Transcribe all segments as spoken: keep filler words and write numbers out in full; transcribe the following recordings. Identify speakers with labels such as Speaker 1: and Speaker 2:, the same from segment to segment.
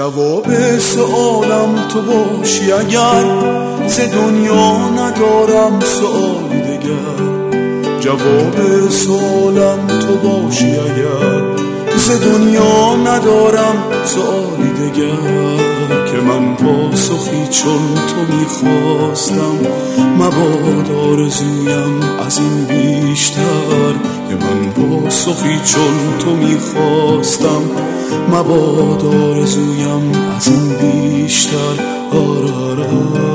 Speaker 1: جواب سوالم تو باشی اگر ز دنیا ندارم سوالی دگر. جواب سوالم تو باشی اگر ز دنیا ندارم سوالی دگر. که من پاسخی چون تو میخواستم مباد آرزویم از این بیشتر. که من پاسخی چون تو میخواستم مباد آرزویم از این بیشتر. آرارا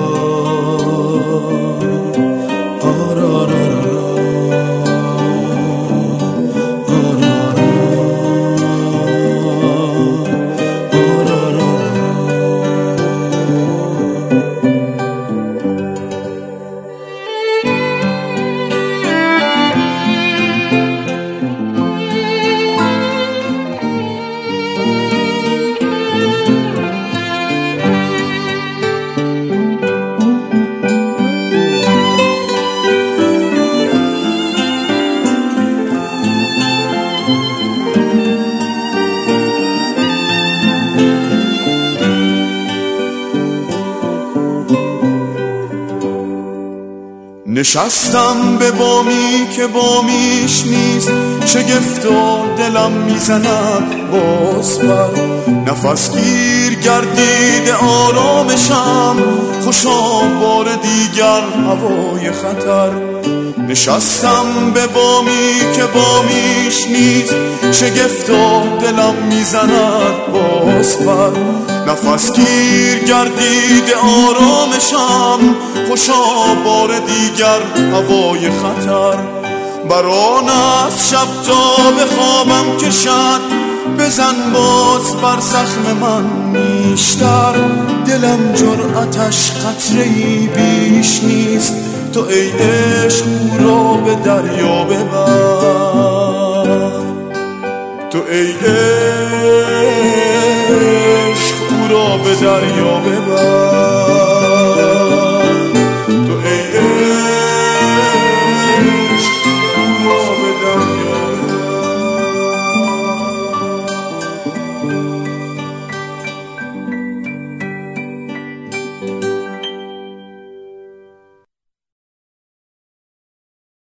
Speaker 1: نشستم به بامی که بامیش نیست، شگفتا دلم میزند باز بر. نفس گیر گردید آرامشم، خوشا بار دیگر هوای خطر. نشستم به بامی که بامیش نیست، شگفتا دلم میزند باز بر. نفس گیر گردید آرامشم، خوشا بار دیگر هوای خطر. بران از شب تا بخوابم کشد، بزن باز بر زخم من نیشتر. دلم جرأتش قطره‌ای بیش نیست، تو ای عشق او را به دریا ببر. تو ای عشق او را به دریا ببر.